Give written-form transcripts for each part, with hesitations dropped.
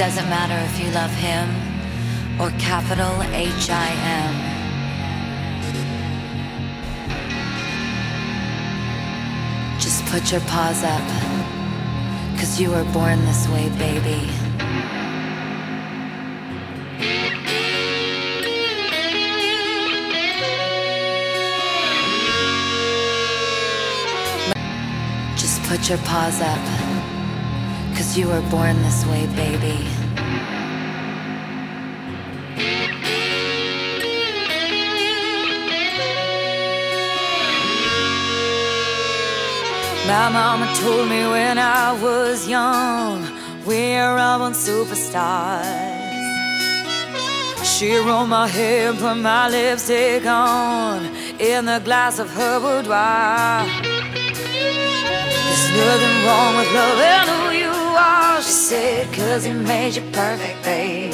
doesn't matter if you love him or capital H-I-M. Just put your paws up, 'cause you were born this way, baby. Just put your paws up, 'cause you were born this way, baby. My mama told me when I was young, we're all born superstars. She rolled my hair, put my lipstick on in the glass of her boudoir. There's nothing wrong with loving who you are, she said, 'cause he made you perfect, babe.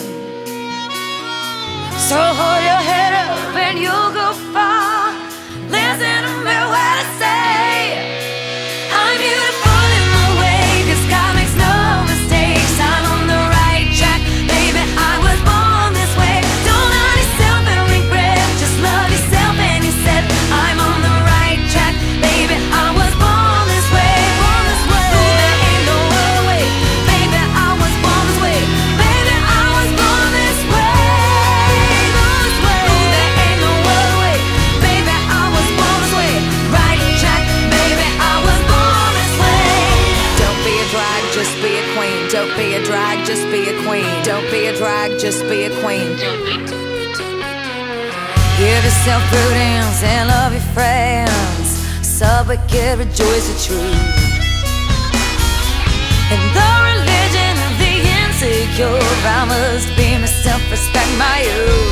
So hold your head up and you'll go far. Listen to me when I say I'm beautiful in my way, 'cause God makes no mistakes. I'm on the right track, baby, I was born this way. Don't hurt yourself and regret, just love yourself. And he said I'm on the right track, baby, I was born this way. Born this way. Ooh, there ain't no other way, baby, I was born this way. Baby, I was born this way. Born this way. Ooh, there ain't no other way, baby, I was born this way. Right track, baby, I was born this way. Don't be a drag, just be a queen. Don't be a drag, just be a queen. Don't be a drag, just be a queen. Give yourself prudence and love your friends. Subway kid, rejoice the truth. In the religion of the insecure, I must be myself, respect my youth.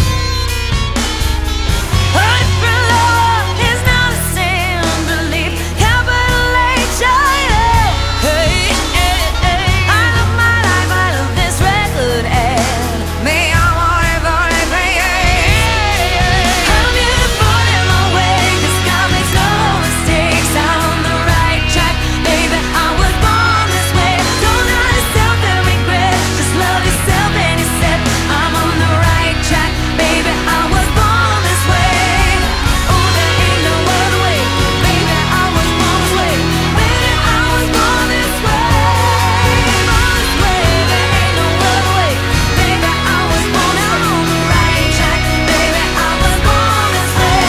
But for love is not a sin, believe capital H-I-M. Hey, hey, hey. I love my life, I love this record, and me, I want it for every I'm beautiful in my way, 'cause God makes no mistakes. I'm on the right track, baby, I was born this way. Don't hurt yourself and regret, just love yourself. And he said I'm on the right track, baby, I was born this way. Oh, there ain't no other way, baby, I was born this way. Baby, I was born this way. Born this way. There ain't no other way, baby, I was born. I'm on the right track, baby, I was born this way.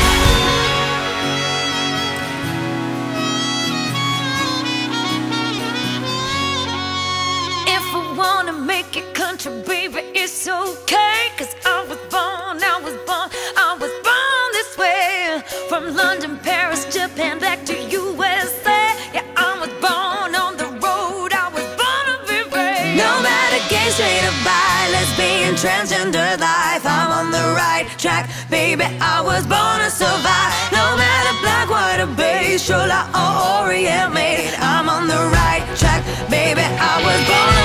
If I wanna make it country, baby, it's okay, 'cause I was born this way. From London, Paris, Japan, back to USA. Yeah, I was born on the road, I was born to be brave. No matter gay, straight or bi, lesbian, transgender life, I'm on the right track, baby, I was born to survive. No matter black, white or beige, Chola or Orient maid, I'm on the right track, baby, I was born